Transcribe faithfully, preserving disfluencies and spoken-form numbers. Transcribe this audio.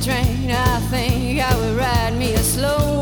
train. I think I would ride me a slow